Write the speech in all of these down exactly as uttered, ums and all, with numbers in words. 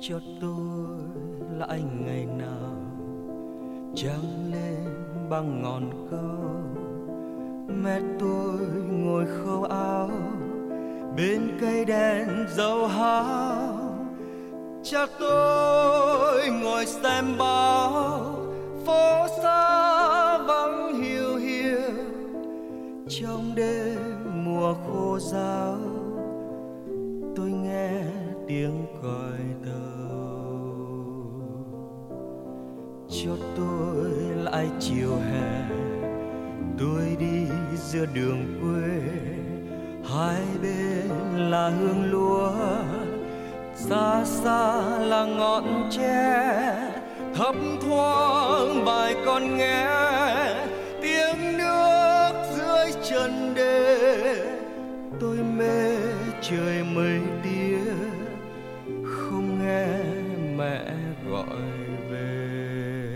cho tôi lại ngày nào trăng lên bằng ngọn câu. Mẹ tôi ngồi khâu áo bên cây đèn dầu háo. Cha tôi ngồi xem báo, phố xa vắng hiu hiu trong đêm mùa khô ráo. Tôi nghe tiếng còi tàu cho tôi lại chiều hè. Tôi đi giữa đường quê, hai bên là hương lúa, xa xa là ngọn tre. Thấp thoáng bài con nghe tiếng nước dưới chân đê. Tôi mê trời mây tía, không nghe mẹ gọi về.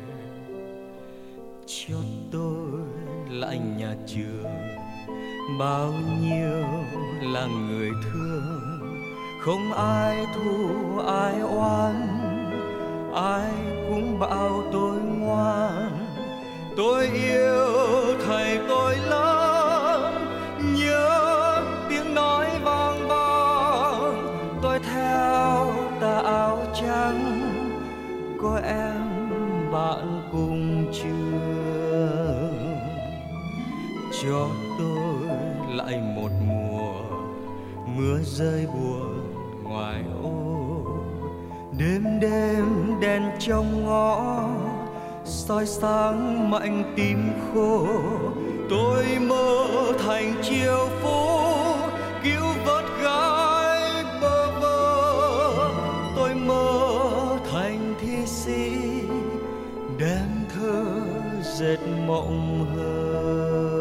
Cho tôi lại nhà trường, bao nhiêu là người thương. Không ai thù ai oán, ai cũng bảo tôi ngoan. Tôi yêu thầy tôi lắm, nhớ tiếng nói vang vang. Tôi theo tà áo trắng, có em bạn cùng trường. Cho tôi lại một mùa mưa rơi buồn ngoài ô. Đêm đêm đèn trong ngõ soi sáng mạnh tim khô. Tôi mơ thành triệu phú cứu vớt gái bơ vơ. Tôi mơ thành thi sĩ đem thơ dệt mộng hờ.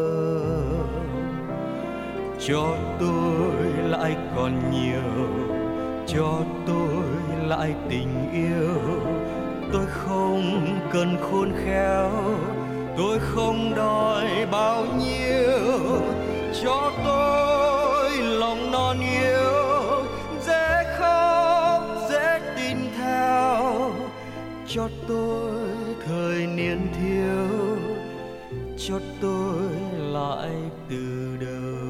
Cho tôi lại còn nhiều, cho tôi lại tình yêu. Tôi không cần khôn khéo, tôi không đòi bao nhiêu. Cho tôi lòng non yêu, dễ khóc dễ tin theo. Cho tôi thời niên thiếu, cho tôi lại từ đầu.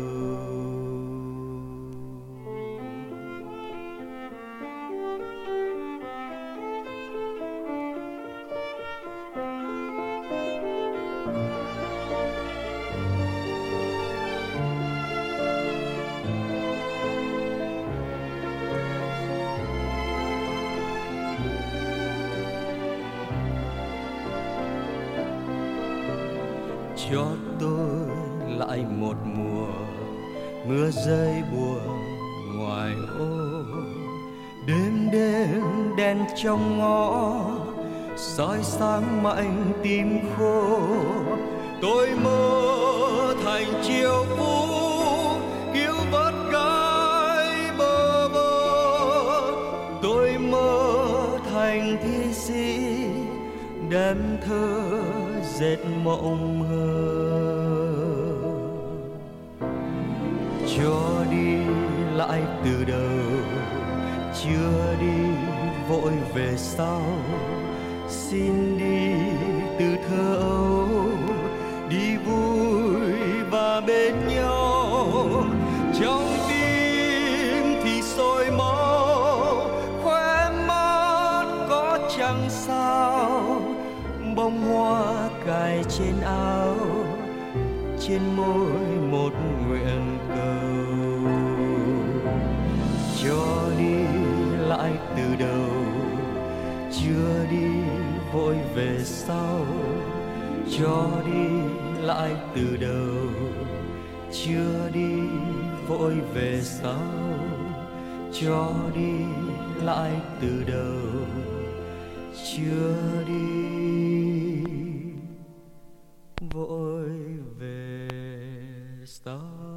Cho tôi lại một mùa mưa rơi buồn ngoài ô. Đêm đêm đèn trong ngõ soi sáng mạnh tim khô. Tôi mơ thành triệu phú cứu vớt gái bơ vơ. Tôi mơ thành thi sĩ đem thơ dệt mộng hờ. Cho đi lại từ đầu, chưa đi vội về sau. Xin đi từ thơ ấu, đi vui và bên nhau. Trong tim thì sôi máu, khóe mắt có trăng sao. Bông hoa cài trên áo, trên môi một nguyện cầu. Cho đi lại từ đầu, chưa đi vội về sau. Cho đi lại từ đầu, chưa đi vội về sau. Cho đi lại từ đầu, chưa đi vội về sau.